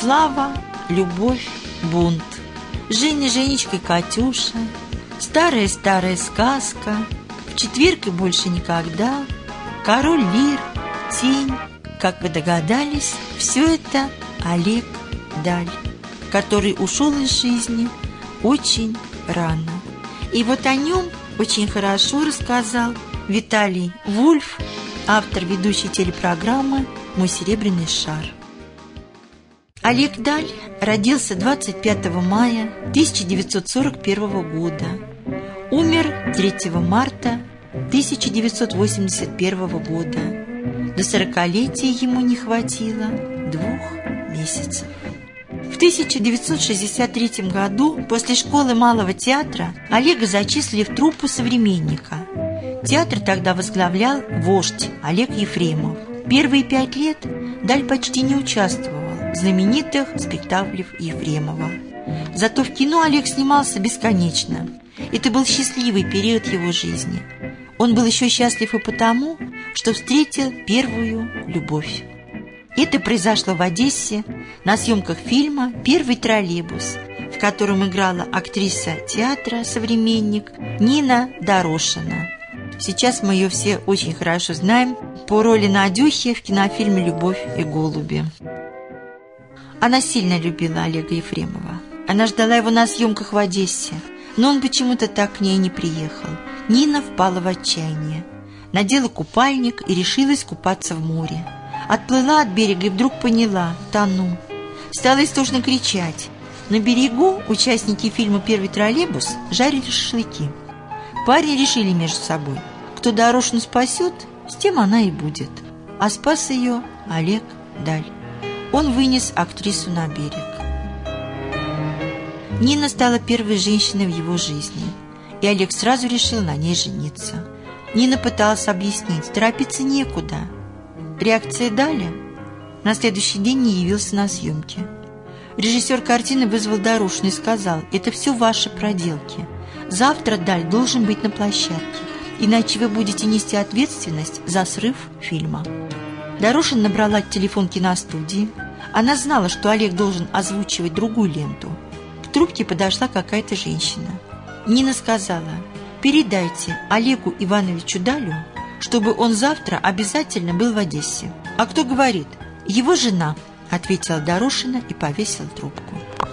Слава, любовь, бунт. Женя, Женечка и Катюша. Старая-старая сказка. В четверг и больше никогда. Король Лир, Тень. Как вы догадались, все это Олег Даль, который ушел из жизни очень рано. И вот о нем очень хорошо рассказал Виталий Вульф, автор ведущей телепрограммы «Мой серебряный шар». Олег Даль родился 25 мая 1941 года. Умер 3 марта 1981 года. До 40-летия ему не хватило 2 месяцев. В 1963 году после школы малого театра Олега зачислили в труппу «Современника». Театр тогда возглавлял вождь Олег Ефремов. Первые 5 лет Даль почти не участвовал в знаменитых спектаклях Ефремова. Зато в кино Олег снимался бесконечно. Это был счастливый период его жизни. Он был еще счастлив и потому, что встретил первую любовь. Это произошло в Одессе на съемках фильма «Первый троллейбус», в котором играла актриса театра «Современник» Нина Дорошина. Сейчас мы ее все очень хорошо знаем по роли Надюхи в кинофильме «Любовь и голуби». Она сильно любила Олега Ефремова. Она ждала его на съемках в Одессе, но он почему-то так к ней не приехал. Нина впала в отчаяние. Надела купальник и решилась купаться в море. Отплыла от берега и вдруг поняла – тону. Стала истошно кричать. На берегу участники фильма «Первый троллейбус» жарили шашлыки. Парни решили между собой, кто Дорошину спасет, с тем она и будет. А спас ее Олег Даль. Он вынес актрису на берег. Нина стала первой женщиной в его жизни, и Олег сразу решил на ней жениться. Нина пыталась объяснить, торопиться некуда. Реакция Даля: на следующий день не явился на съемки. Режиссер картины вызвал Дорошину и сказал: «Это все ваши проделки. Завтра Даль должен быть на площадке, иначе вы будете нести ответственность за срыв фильма». Дорошина набрала телефон киностудии. Она знала, что Олег должен озвучивать другую ленту. К трубке подошла какая-то женщина. Нина сказала: «Передайте Олегу Ивановичу Далю, чтобы он завтра обязательно был в Одессе». «А кто говорит?» «Его жена», — ответила Дорошина и повесила трубку.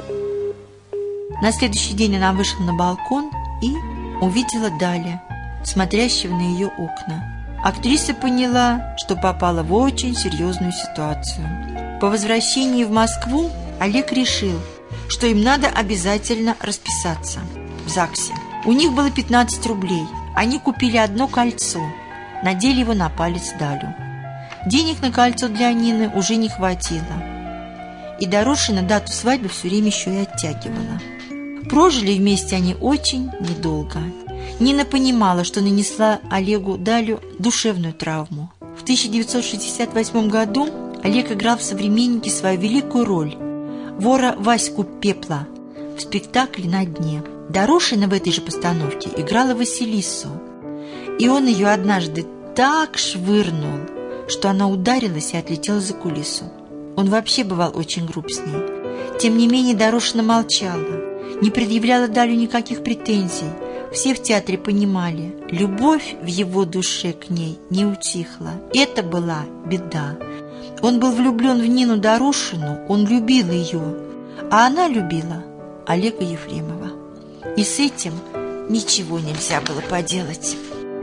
На следующий день она вышла на балкон и увидела Даля, смотрящего на ее окна. Актриса поняла, что попала в очень серьезную ситуацию. По возвращении в Москву Олег решил, что им надо обязательно расписаться в ЗАГСе. У них было 15 рублей. Они купили одно кольцо, надели его на палец Далю. Денег на кольцо для Нины уже не хватило. И Дорошина дату свадьбы все время еще и оттягивала. Прожили вместе они очень недолго. Нина понимала, что нанесла Олегу Далю душевную травму. В 1968 году Олег играл в «Современнике» свою великую роль – вора Ваську Пепла в спектакле «На дне». Дорошина в этой же постановке играла Василису, и он ее однажды так швырнул, что она ударилась и отлетела за кулису. Он вообще бывал очень груб с ней. Тем не менее Дорошина молчала, не предъявляла Далю никаких претензий. Все в театре понимали, любовь в его душе к ней не утихла. Это была беда. Он был влюблен в Нину Дорошину, он любил ее, а она любила Олега Ефремова. И с этим ничего нельзя было поделать.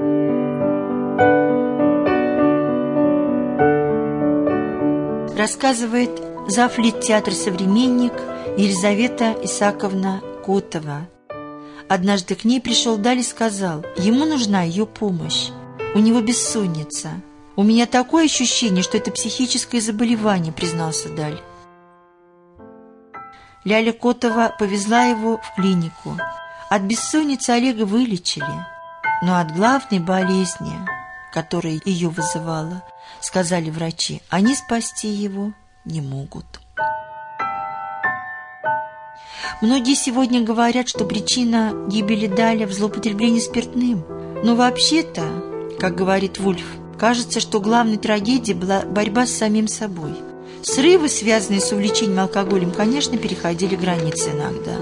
Рассказывает завлит театра «Современник» Елизавета Исааковна Котова. Однажды к ней пришел Даль и сказал, ему нужна ее помощь. У него бессонница. «У меня такое ощущение, что это психическое заболевание», — признался Даль. Ляля Котова повезла его в клинику. От бессонницы Олега вылечили, но от главной болезни, которая ее вызывала, сказали врачи, они спасти его не могут. Многие сегодня говорят, что причина гибели Даля в злоупотреблении спиртным. Но вообще-то, как говорит Вульф, кажется, что главной трагедией была борьба с самим собой. Срывы, связанные с увлечением алкоголем, конечно, переходили границы иногда.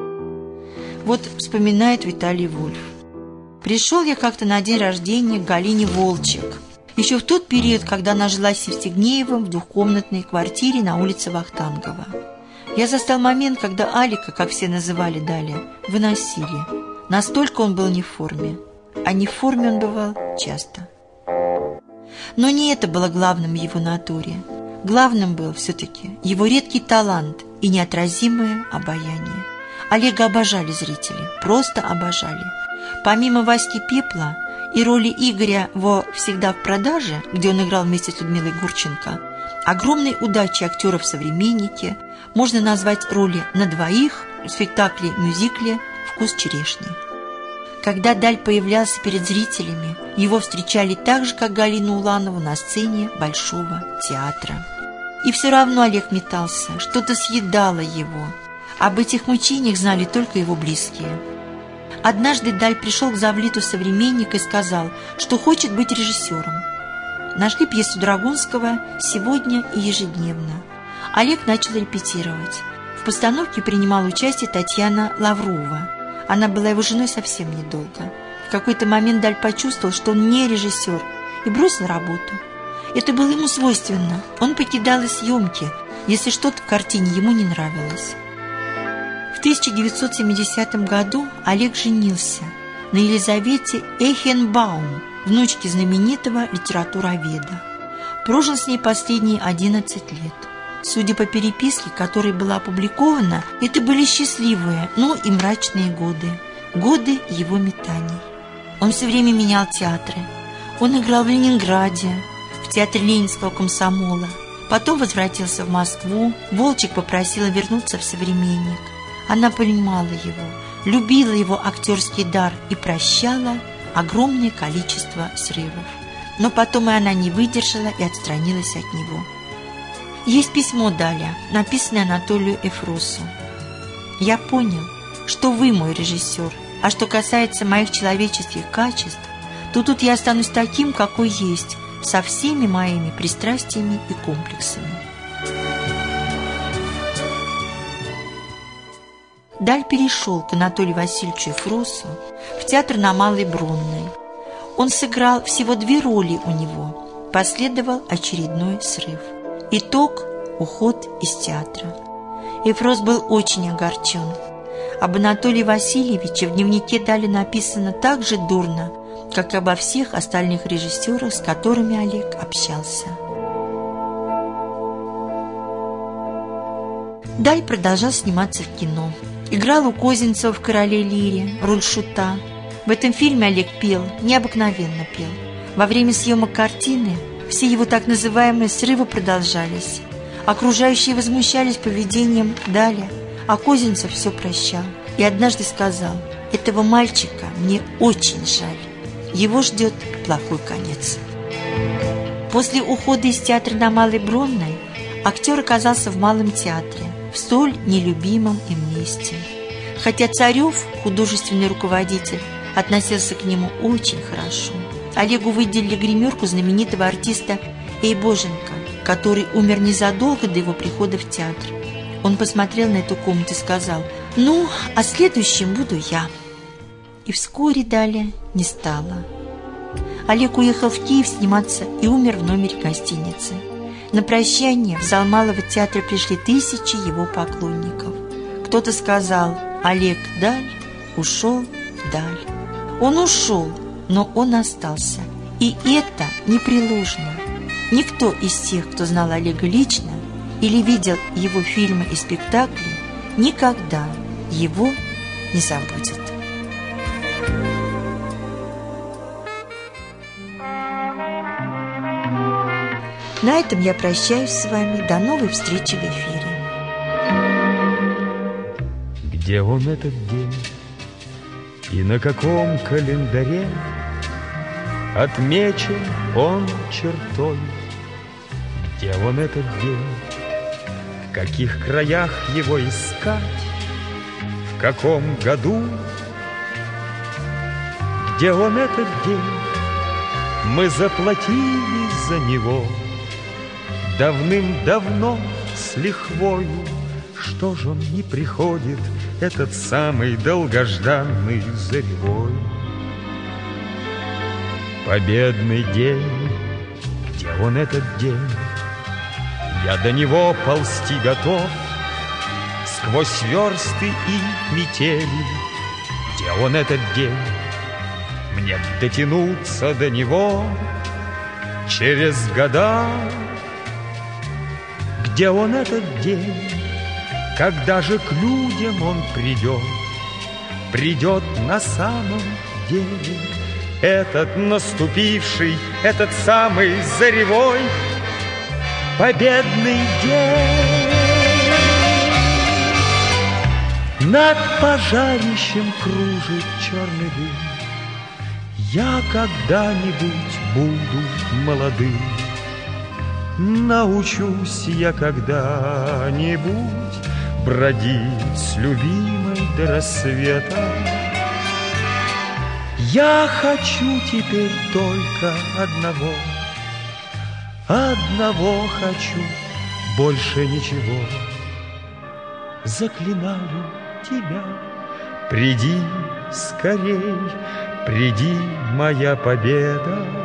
Вот вспоминает Виталий Вульф. «Пришел я как-то на день рождения к Галине Волчек. Еще в тот период, когда она жила с Евстигнеевым в двухкомнатной квартире на улице Вахтангова. Я застал момент, когда Алика, как все называли далее, выносили. Настолько он был не в форме. А не в форме он бывал часто. Но не это было главным в его натуре. Главным был все-таки его редкий талант и неотразимое обаяние. Олега обожали зрители, просто обожали. Помимо Васьки Пепла и роли Игоря во «Всегда в продаже», где он играл вместе с Людмилой Гурченко, огромной удачей актера в «Современнике» можно назвать роли на двоих в спектакле-мюзикле «Вкус черешни». Когда Даль появлялся перед зрителями, его встречали так же, как Галину Уланову на сцене Большого театра. И все равно Олег метался, что-то съедало его. Об этих мучениях знали только его близкие. Однажды Даль пришел к завлиту «Современника» и сказал, что хочет быть режиссером. Нашли пьесу Драгунского «Сегодня и ежедневно». Олег начал репетировать. В постановке принимала участие Татьяна Лаврова. Она была его женой совсем недолго. В какой-то момент Даль почувствовал, что он не режиссер, и бросил работу. Это было ему свойственно. Он покидал и съемки, если что-то в картине ему не нравилось. В 1970 году Олег женился на Елизавете Эхенбаум, внучке знаменитого литературоведа. Прожил с ней последние 11 лет. Судя по переписке, которая была опубликована, это были счастливые, но и мрачные годы. Годы его метаний. Он все время менял театры. Он играл в Ленинграде, в театре Ленинского комсомола. Потом возвратился в Москву. Волчек попросила вернуться в «Современник». Она понимала его, любила его актерский дар и прощала огромное количество срывов. Но потом и она не выдержала и отстранилась от него. Есть письмо Даля, написанное Анатолию Эфросу. «Я понял, что вы мой режиссер, а что касается моих человеческих качеств, то тут я останусь таким, какой есть, со всеми моими пристрастиями и комплексами». Даль перешел к Анатолию Васильевичу Эфросу в театр на Малой Бронной. Он сыграл всего 2 роли у него. Последовал очередной срыв. Итог – уход из театра. Эфрос был очень огорчен. Об Анатолии Васильевиче в дневнике Дали написано так же дурно, как и обо всех остальных режиссерах, с которыми Олег общался. Даль продолжал сниматься в кино. Играл у Козинцева в «Короле Лире» роль шута. В этом фильме Олег пел, необыкновенно пел. Во время съемок картины все его так называемые срывы продолжались. Окружающие возмущались поведением Даля, а Козинцев все прощал. И однажды сказал: «Этого мальчика мне очень жаль. Его ждет плохой конец». После ухода из театра на Малой Бронной актер оказался в Малом театре, в столь нелюбимом им месте. Хотя Царев, художественный руководитель, относился к нему очень хорошо. Олегу выделили гримерку знаменитого артиста Эйбоженко, который умер незадолго до его прихода в театр. Он посмотрел на эту комнату и сказал: «Ну, а следующим буду я». И вскоре далее не стало. Олег уехал в Киев сниматься и умер в номере гостиницы. На прощание в зал Малого театра пришли тысячи его поклонников. Кто-то сказал: «Олег Даль ушел вдаль». Он ушел, но он остался. И это непреложно. Никто из тех, кто знал Олега лично или видел его фильмы и спектакли, никогда его не забудет. На этом я прощаюсь с вами. До новой встречи в эфире. Где он этот день и на каком календаре отмечен он чертой? Где он этот день? В каких краях его искать? В каком году? Где он этот день? Мы заплатили за него давным-давно с лихвою. Что ж он не приходит, этот самый долгожданный заревой? Победный день, где он этот день? Я до него ползти готов сквозь версты и метели. Где он этот день? Мне дотянуться до него через года. Где он этот день? Когда же к людям он придет? Придет на самом деле этот наступивший, этот самый заревой победный день. Над пожарищем кружит черный дым. Я когда-нибудь буду молодым. Научусь я когда-нибудь бродить с любимой до рассвета. Я хочу теперь только одного. Одного хочу, больше ничего. Заклинаю тебя, приди скорей, приди, моя победа.